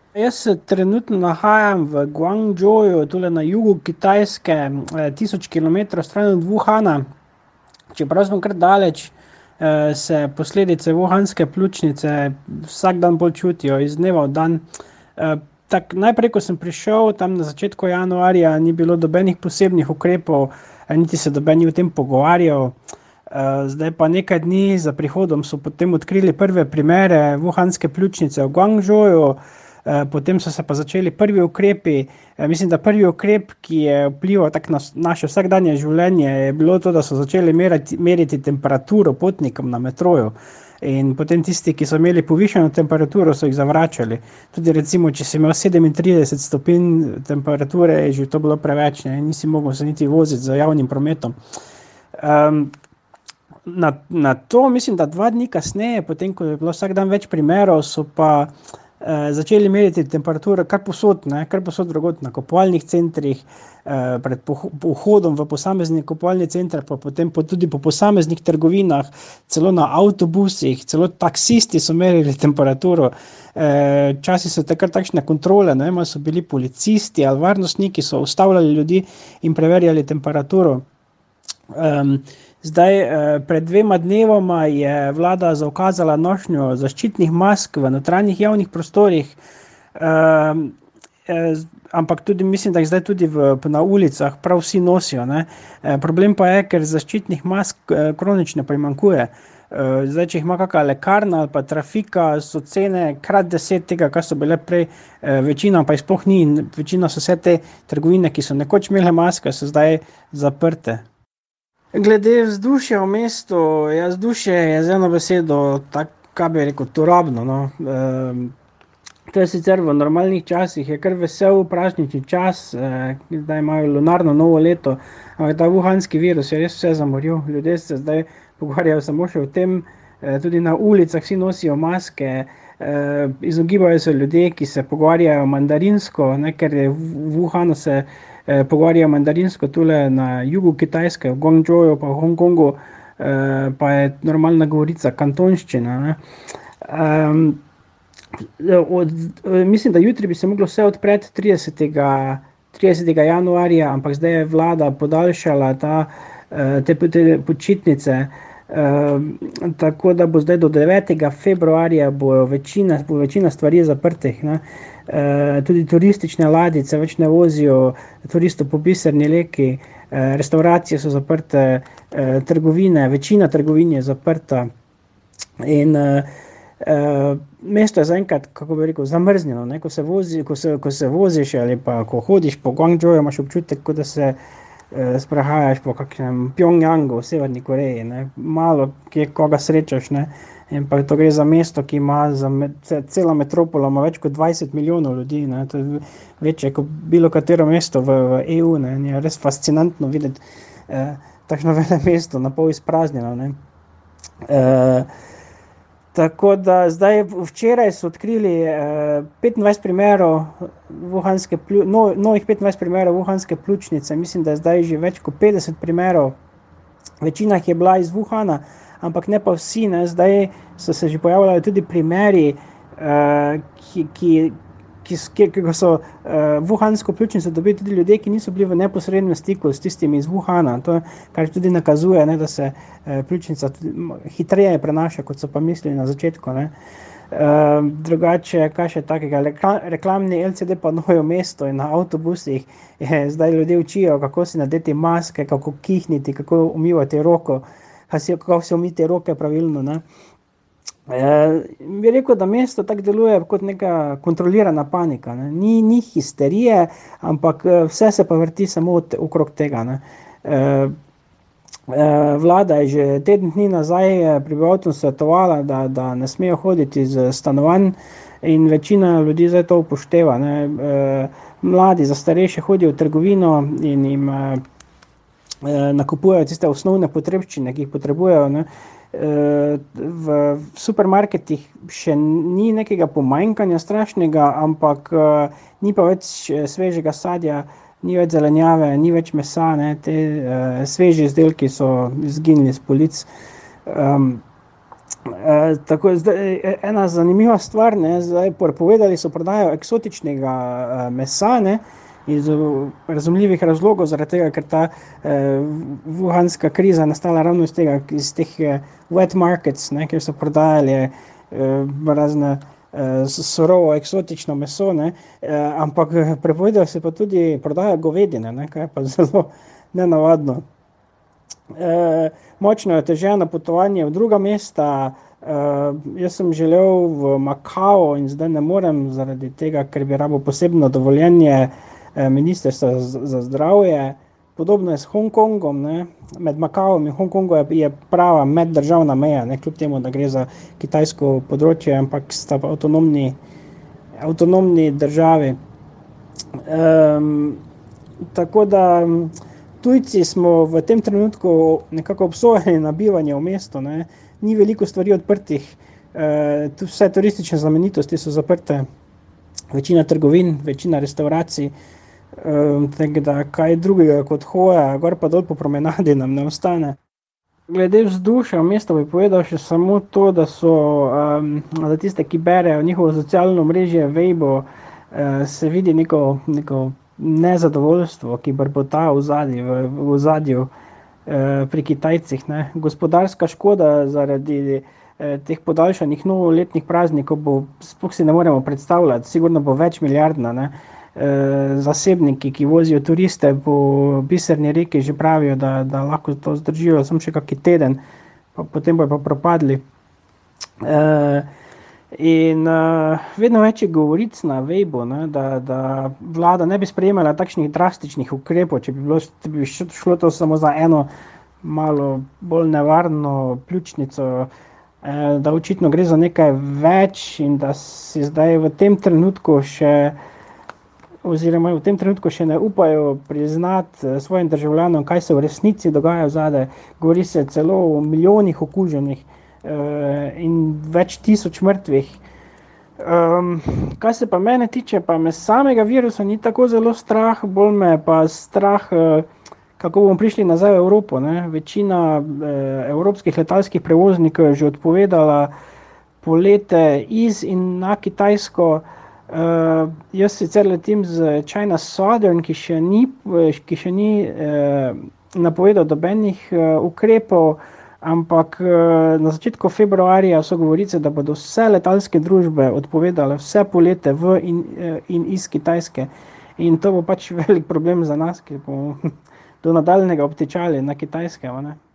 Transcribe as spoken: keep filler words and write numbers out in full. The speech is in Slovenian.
Jaz se trenutno nahajam v Guangzhouju, tule na jugu Kitajske, eh, tisoč kilometrov stran od Wuhana. Čeprav smo kar daleč, eh, se posledice wuhanske pljučnice vsak dan bolj čutijo, iz dneva v dan. Eh, tak, najprej, ko sem prišel tam na začetku januarja, ni bilo nobenih posebnih ukrepov, eh, niti se noben ni o tem pogovarjal. Uh, zdaj pa nekaj dni za prihodom so potem odkrili prve primere wuhanske pljučnice v Guangzhouju, uh, potem so se pa začeli prvi ukrepi. Uh, mislim, da prvi ukrep, ki je vplival tak na naše vsakdanje življenje, je bilo to, da so začeli meriti, meriti temperaturo potnikom na metroju. In potem tisti, ki so imeli povišeno temperaturo, so jih zavračali. Tudi recimo, če si imel sedemintrideset stopinj temperature, je že to bilo preveč, ne? Nisi mogel se niti voziti z javnim prometom. Um, Na, na to, mislim, da dva dni kasneje, potem, ko je bilo vsak dan več primerov, so pa eh, začeli meriti temperaturo kar posod, ne, kar posod drugod, na kupovalnih centrih, eh, pred vhodom v posamezni kupovalni center, pa potem po, tudi po posameznih trgovinah, celo na avtobusih, celo taksisti so merili temperaturo. Eh, časi so takrat takšne kontrole, ne vem, so bili policisti ali varnostniki, so ustavljali ljudi in preverjali temperaturo. Um, Zdaj, pred dvema dnevoma je vlada zaukazala nošnjo zaščitnih mask v notranjih javnih prostorih, um, eh, ampak tudi mislim, da jih zdaj tudi v, na ulicah prav vsi nosijo, ne. Eh, problem pa je, ker zaščitnih mask eh, kronično primanjkuje. Eh, zdaj, če jih ima kakšna lekarna ali pa trafika, so cene krat deset tega, kar so bile prej, eh, večina pa jih sploh ni, in večina so vse te trgovine, ki so nekoč imele maske, so zdaj zaprte. Glede vzdušja v mestu, ja, vzdušje je z eno besedo, tako, kaj bi rekel, turobno, no. E, to je sicer v normalnih časih, je kar vesel prašnični čas, e, zdaj imajo lunarno novo leto, ampak ta wuhanski virus je res vse zamoril. Ljudje se zdaj pogovarjajo samo še o tem, e, tudi na ulicah vsi nosijo maske, e, izogibajo se ljudje, ki se pogovarjajo mandarinsko, ne, ker je v Wuhanu se Eh, pogovarjajo mandarinsko tule na jugu Kitajske, v Guangzhouju pa v Hongkongu, eh, pa je normalna govorica kantonščina, ne. Um, od, mislim, da jutri bi se moglo vse odpreti tridesetega januarja, ampak zdaj je vlada podaljšala ta, te, te počitnice, um, tako da bo zdaj do devetega februarja bo večina, bo večina stvari zaprtih, ne. Uh, tudi turistične ladjice več ne vozijo turistov po biserni reki, uh, restauracije so zaprte, uh, trgovine, večina trgovin je zaprta in uh, uh, mesto je zaenkrat, kako bi rekel, zamrznjeno, ne? Ko se vozi, ko se, ko se voziš ali pa ko hodiš po Guangzhouju, imaš občutek, kot da se uh, sprehajaš po kakšnem Pjongjangu v Severni Koreji, ne? Malo kje koga srečaš, ne? In pa to gre za mesto, ki ima za me, cela metropola ima več kot dvajset milijonov ljudi, ne, to je večje kot bilo katero mesto v, v E U, ne, je res fascinantno videti eh, takšno vele mesto, na pol izpraznjeno, ne. Eh, tako da zdaj včeraj so odkrili eh, petindvajset primerov wuhanske, no, novih petindvajset primerov wuhanske pljučnice, mislim, da je zdaj že več kot petdeset primerov, večina jih je bila iz Wuhana, ampak ne pa vsi, ne. Zdaj so se že pojavljali tudi primeri, uh, ki, ki, ki, ki, ki so uh, wuhansko pljučnico dobili tudi ljudje, ki niso bili v neposrednem stiku s tistimi iz Wuhana. To, kar tudi nakazuje, ne, da se uh, pljučnica hitreje prenaša, kot so pa mislili na začetku, ne. Uh, drugače, kaj še takega, reklamni L C D panoji v mestu in na avtobusih, je, zdaj ljudje učijo, kako si nadeti maske, kako kihniti, kako umivati roko, kako se umiti roke pravilno, ne. E, bi rekel, da mesto tako deluje kot neka kontrolirana panika, ne. Ni, ni histerije, ampak vse se pa vrti samo okrog tega, ne. E, e, vlada je že teden dni nazaj prebivalcem svetovala, da, da ne smejo hoditi z stanovanj in večina ljudi zdaj to upošteva, ne. E, mladi za starejše hodijo v trgovino in jim nakupujejo tiste osnovne potrebščine, ki jih potrebujejo, ne. V supermarketih še ni nekega pomanjkanja strašnega, ampak ni pa več svežega sadja, ni več zelenjave, ni več mesa, ne. Te sveži izdelki so izginili s polic. Um, E, tako, zdaj, ena zanimiva stvar, ne, zdaj prepovedali so prodajo eksotičnega e, mesa, ne, iz razumljivih razlogov, zaradi tega, ker ta e, wuhanska kriza nastala ravno iz tega, iz teh e, wet markets, ne, kjer so prodajali e, razne e, surovo eksotično meso, ne, e, ampak prepovedali se pa tudi prodaja govedine, ne, kar je pa zelo nenavadno. E, močno je oteženo potovanje v druga mesta. E, jaz sem želel v Makao in zdaj ne morem zaradi tega, ker bi rabo posebno dovoljenje e, ministrstva za, za zdravje. Podobno je s Hongkongom, ne. Med Makaom in Hongkongom je, je prava meddržavna meja, ne, kljub temu, da gre za kitajsko področje, ampak sta pa avtonomni, avtonomni državi. E, tako da tujci smo v tem trenutku nekako obsojeni na bivanje v mestu, ne. Ni veliko stvari odprtih, e, vse turistične znamenitosti so zaprte, večina trgovin, večina restauracij, e, tako da kaj drugega kot hoja gor pa dol po promenadi nam ne ostane. Glede vzdušja v mestu bi povedal še samo to, da so um, za tiste, ki berejo njihovo socialno omrežje Weibo, uh, se vidi neko, neko nezadovoljstvo, ki brbota v zadju, v, v zadju eh, pri Kitajcih, ne. Gospodarska škoda zaradi eh, teh podaljšanih novoletnih praznikov bo, sploh si ne moremo predstavljati, sigurno bo več milijardna, ne. Eh, zasebniki, ki vozijo turiste po biserni reki, že pravijo, da, da lahko to zdržijo samo še kaki teden, pa potem bojo pa propadli. Eh, In uh, vedno več je govoric na Weibo, ne, da, da vlada ne bi sprejemala takšnih drastičnih ukrepov, če bi, bilo, če bi šlo to samo za eno malo bolj nevarno pljučnico, eh, da očitno gre za nekaj več in da si zdaj v tem trenutku še oziroma v tem trenutku še ne upajo priznati svojim državljanom, kaj se v resnici dogaja zadaj. Govori se celo o milijonih okuženih in več tisoč mrtvih. Um, kaj se pa mene tiče, pa me samega virusa ni tako zelo strah, bolj me pa strah, kako bomo prišli nazaj v Evropo, ne. Večina eh, evropskih letalskih prevoznikov je že odpovedala polete iz in na Kitajsko. Uh, jaz sicer letim z China Southern, ki še ni, ki še ni eh, napovedal dobenih eh, ukrepov, ampak na začetku februarja so govorice, da bodo vse letalske družbe odpovedale vse polete v in, in iz Kitajske. In to bo pač velik problem za nas, ki bomo do nadaljnjega obtičali na Kitajskem, ne.